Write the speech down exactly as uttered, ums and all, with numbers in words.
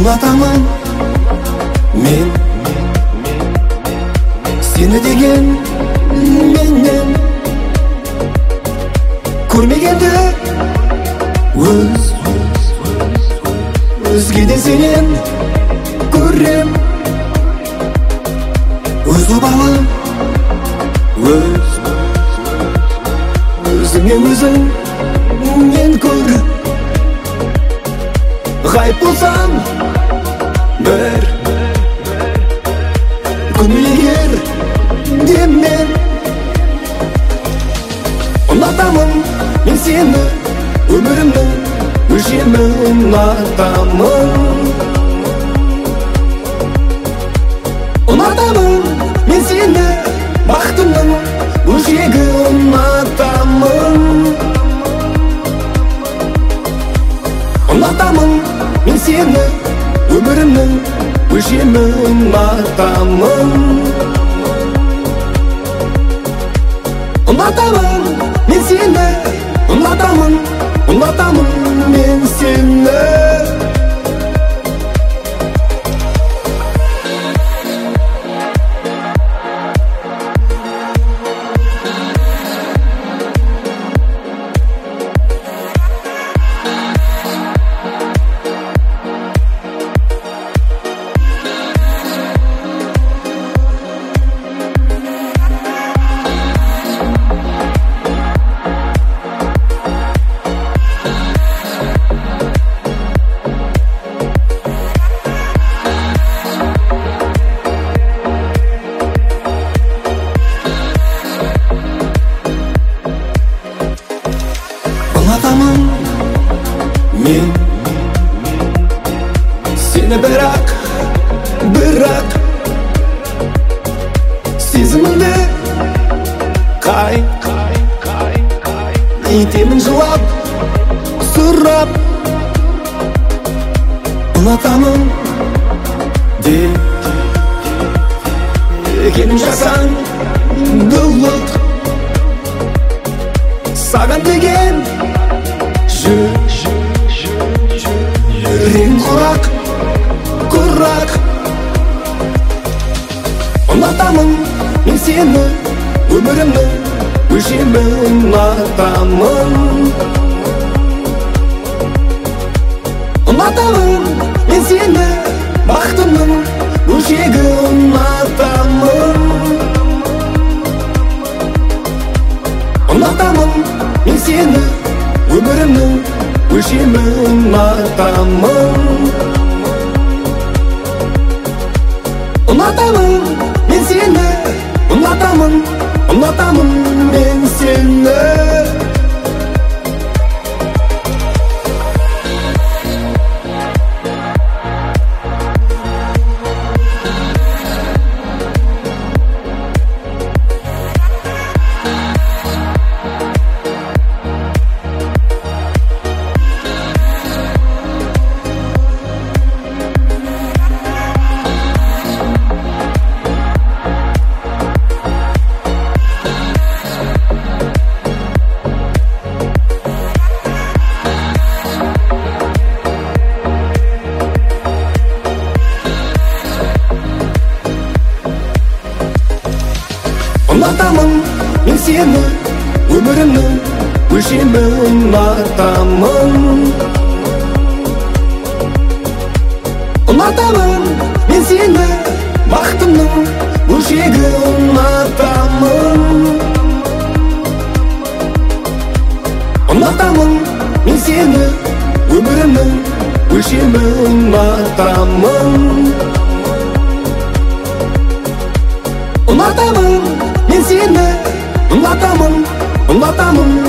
ұнатамын мен сені деген менен көрмегенді өз өзгеден сенен көрем өз обалым өз өзіңнен өзің мен көр ғайып болсам бір күн егер де мен ұнатамын мен сені өмірімнің өлшемі ұнатамын ұнатамын мен сені бақытымның өлшегі ұнатамын ұнатамын мен сені өмірімнің өлшемі ұнатамын ұнатамын мен сені ұнатамын ұнатамын мен сені ұнатамын мен сені бірақ бірақ сезімімді қай айтемін жылап сұрап ұнатамын деп екенін жасаң дұлық саған деген жүрегім құрақ құрақ ұнатамын мен сені өмірімнің өлшемі ұнатамын ұнатамын мен сені бақытымның өлшегі ұнатамын ұнатамын мен сені өмірімнің өлшемі ұнатамын ұнатамын мен сені ұнатамын ұнатамын мен сені ұнатамын мен сені өмірімнің өлшемі ұнатамын ұнатамын мен сені бақытымның өлшегі ұнатамын ұнатамын мен сені өмірімнің өлшемі ұнатамын ұнатамын мен сені ұнатамын ұнатамын